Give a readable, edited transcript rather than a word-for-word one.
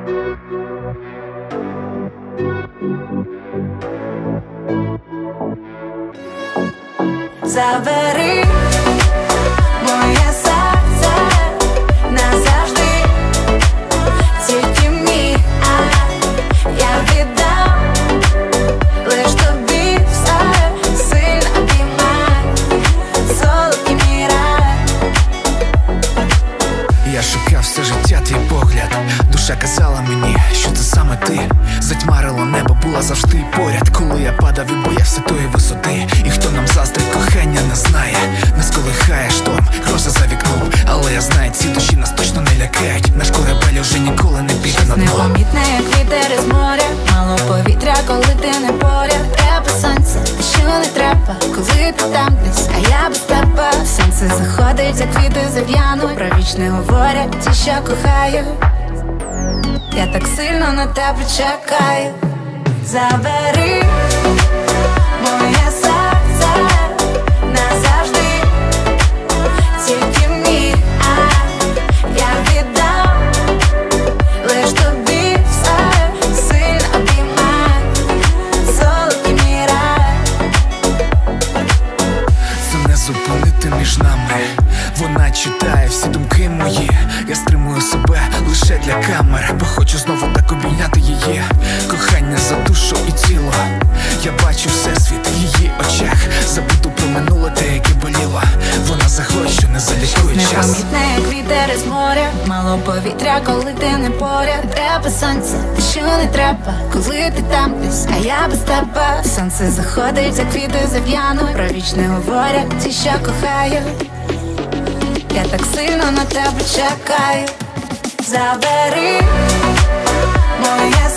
Забери моє серце назавжди, тільки мій, я віддам лиш тобі все, сильно обіймай, солодкий мій рай. Я шукав все життя твій погляд, душа казала мені, що це саме ти. Затьмарило небо, була завжди поряд, коли я падав і боявся тої висоти. І хто нам заздрить, кохання не знає, нас колихає шторм, грози за вікном. Але я знаю, ці душі нас точно не лякають, наш корабель уже ніколи не піде на дно. Непомітне, як вітер із моря, мало повітря, коли ти не поряд. Треба сонце, що не треба, коли ти там десь, а я без тебе. Сонце заходить, як квіти зав'януть, про вічне говорять ті, що кохають. Я так сильно на тебе чекаю. Забери моє серце назавжди, тільки мій, я віддам лиш тобі все, сильно обіймай, солодкий мій рай. Це не зупинити між нами, вона читає всі думки мої. Я стримую себе лише для камер, бо хочу знову так обійняти її. Кохання за душу і тіло, я бачу всесвіт в її очах. Забуду про минуле те, яке боліло. Вона заходить, що не залікує час. Непомітне, як вітер із моря, мало повітря, коли ти не поряд. Треба сонце, що не треба, коли ти там десь, а я без тебе. Сонце заходить, як квіти зав'януть, про вічне говорять ті, що кохають. Я так сильно на тебе чекаю. Забери моє